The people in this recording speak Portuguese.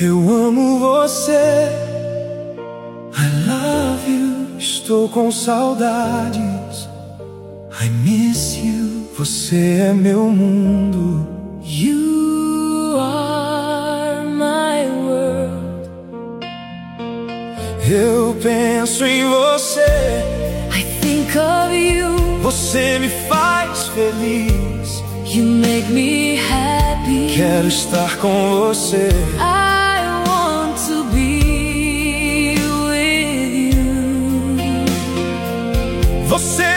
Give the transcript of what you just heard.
Eu amo você, I love you. Estou com saudades, I miss you. Você é meu mundo. You are my world. Eu penso em você, I think of you. você me faz feliz. You make me happy. Quero estar com você. I want to be with you. Você